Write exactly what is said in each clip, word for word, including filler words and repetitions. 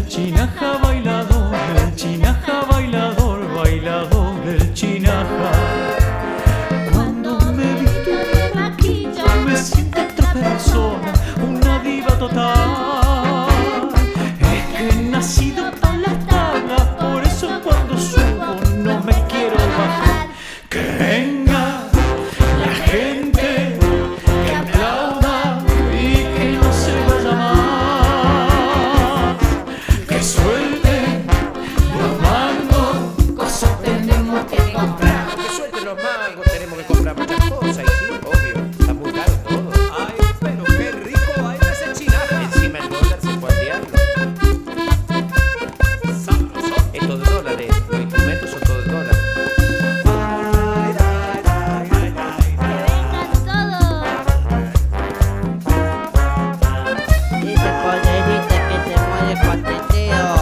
el chinaja bailador, el chinaja bailador, bailador del chinaja. Cuando me visto en maquilla me siento otra persona, una diva total. Es que he nacido para las tablas, por eso cuando subo no me quiero bajar. Que venga la gente, que aplauda y que no se vaya más. Que suelte los mangos, cosas tenemos que comprar. Que suelten los mangos, tenemos que comprar muchas cosas. Y sí, obvio, está muy caro todo. Ay, pero qué rico baila ese chinaja. Encima el dólar se fue al diablo. Sabroso. Es todo de dólares, los instrumentos son todo de dólares. Dice poderita que se muere con teteo.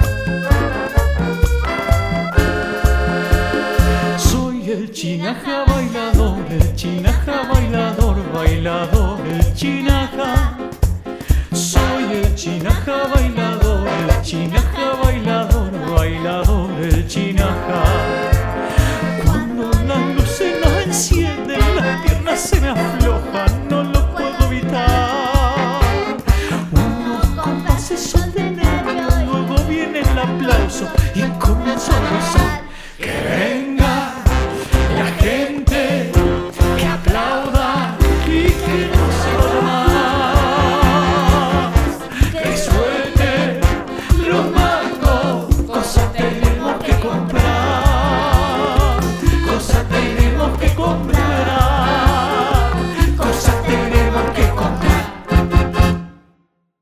Soy el chinaja bailador, el chinaja bailador, bailador el chinaja. Soy el chinaja bailador, el chinaja bailador, bailador el chinaja. Cuando las luces no encienden, las piernas se me aflojan, no lo puedo evitar. Unos compases son de nervio, luego viene el aplauso y comienzo a gozar. Que